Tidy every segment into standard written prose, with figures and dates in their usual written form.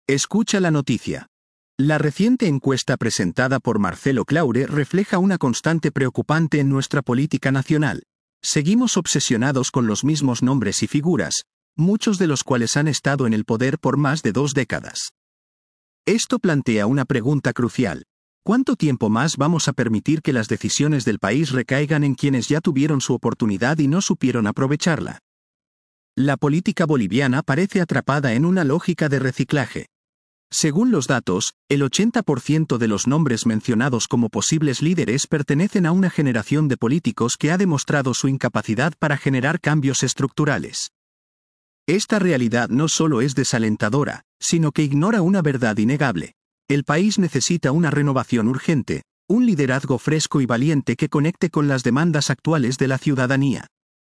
Escucha la noticia. La reciente encuesta presentada por Marcelo Claure refleja una constante preocupante en nuestra política nacional. Seguimos obsesionados con los mismos nombres y figuras, muchos de los cuales han estado en el poder por más de 2 décadas. Esto plantea una pregunta crucial. ¿Cuánto tiempo más vamos a permitir que las decisiones del país recaigan en quienes ya tuvieron su oportunidad y no supieron aprovecharla? La política boliviana parece atrapada en una lógica de reciclaje. Según los datos, el 80% de los nombres mencionados como posibles líderes pertenecen a una generación de políticos que ha demostrado su incapacidad para generar cambios estructurales. Esta realidad no solo es desalentadora, sino que ignora una verdad innegable. El país necesita una renovación urgente, un liderazgo fresco y valiente que conecte con las demandas actuales de la ciudadanía.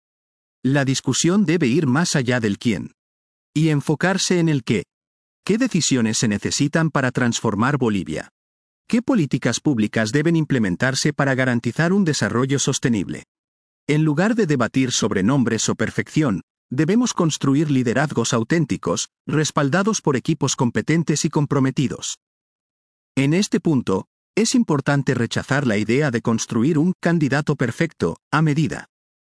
La discusión debe ir más allá del quién y enfocarse en el qué. ¿Qué decisiones se necesitan para transformar Bolivia? ¿Qué políticas públicas deben implementarse para garantizar un desarrollo sostenible? En lugar de debatir sobre nombres o perfección, debemos construir liderazgos auténticos, respaldados por equipos competentes y comprometidos. En este punto, es importante rechazar la idea de construir un candidato perfecto, a medida.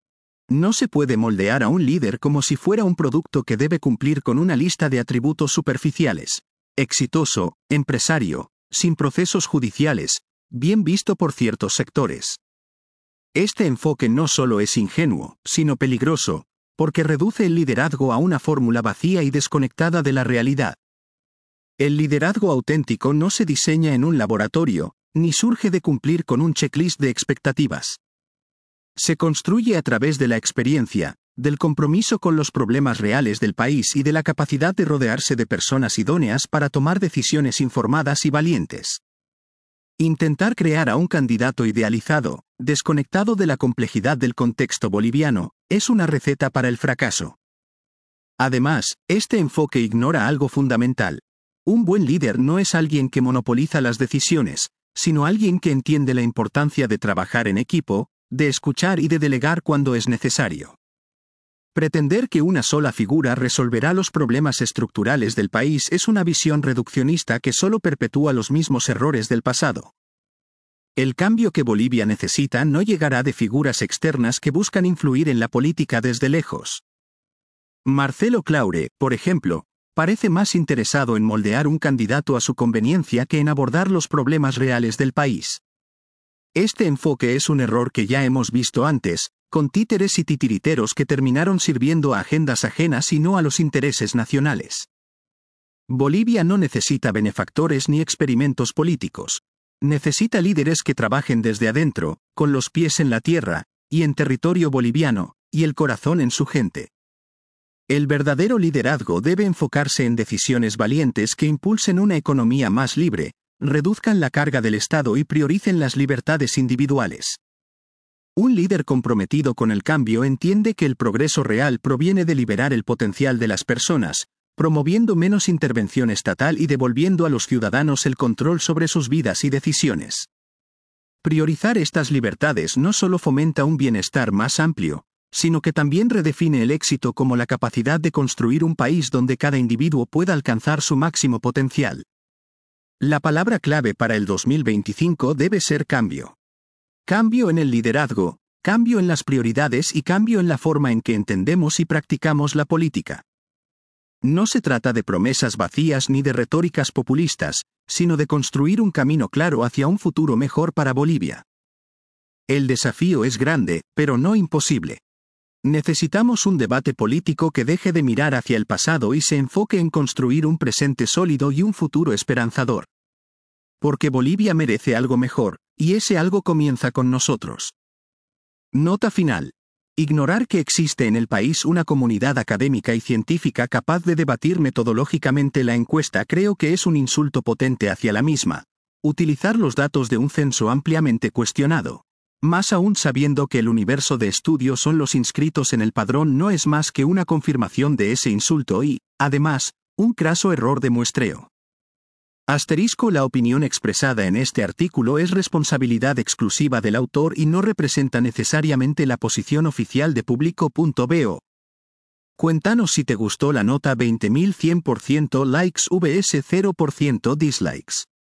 No se puede moldear a un líder como si fuera un producto que debe cumplir con una lista de atributos superficiales. Exitoso, empresario, sin procesos judiciales, bien visto por ciertos sectores. Este enfoque no solo es ingenuo, sino peligroso, porque reduce el liderazgo a una fórmula vacía y desconectada de la realidad. El liderazgo auténtico no se diseña en un laboratorio, ni surge de cumplir con un checklist de expectativas. Se construye a través de la experiencia, del compromiso con los problemas reales del país y de la capacidad de rodearse de personas idóneas para tomar decisiones informadas y valientes. Intentar crear a un candidato idealizado, desconectado de la complejidad del contexto boliviano, es una receta para el fracaso. Además, este enfoque ignora algo fundamental. Un buen líder no es alguien que monopoliza las decisiones, sino alguien que entiende la importancia de trabajar en equipo, de escuchar y de delegar cuando es necesario. Pretender que una sola figura resolverá los problemas estructurales del país es una visión reduccionista que solo perpetúa los mismos errores del pasado. El cambio que Bolivia necesita no llegará de figuras externas que buscan influir en la política desde lejos. Marcelo Claure, por ejemplo, parece más interesado en moldear un candidato a su conveniencia que en abordar los problemas reales del país. Este enfoque es un error que ya hemos visto antes, con títeres y titiriteros que terminaron sirviendo a agendas ajenas y no a los intereses nacionales. Bolivia no necesita benefactores ni experimentos políticos. Necesita líderes que trabajen desde adentro, con los pies en la tierra, y en territorio boliviano, y el corazón en su gente. El verdadero liderazgo debe enfocarse en decisiones valientes que impulsen una economía más libre, reduzcan la carga del Estado y prioricen las libertades individuales. Un líder comprometido con el cambio entiende que el progreso real proviene de liberar el potencial de las personas, promoviendo menos intervención estatal y devolviendo a los ciudadanos el control sobre sus vidas y decisiones. Priorizar estas libertades no solo fomenta un bienestar más amplio, sino que también redefine el éxito como la capacidad de construir un país donde cada individuo pueda alcanzar su máximo potencial. La palabra clave para el 2025 debe ser cambio. Cambio en el liderazgo, cambio en las prioridades y cambio en la forma en que entendemos y practicamos la política. No se trata de promesas vacías ni de retóricas populistas, sino de construir un camino claro hacia un futuro mejor para Bolivia. El desafío es grande, pero no imposible. Necesitamos un debate político que deje de mirar hacia el pasado y se enfoque en construir un presente sólido y un futuro esperanzador. Porque Bolivia merece algo mejor, y ese algo comienza con nosotros. Nota final. Ignorar que existe en el país una comunidad académica y científica capaz de debatir metodológicamente la encuesta creo que es un insulto potente hacia la misma. Utilizar los datos de un censo ampliamente cuestionado. Más aún sabiendo que el universo de estudio son los inscritos en el padrón no es más que una confirmación de ese insulto y, además, un craso error de muestreo. La opinión expresada en este artículo es responsabilidad exclusiva del autor y no representa necesariamente la posición oficial de Público.bo. Cuéntanos si te gustó la nota 20.100% likes vs 0% dislikes.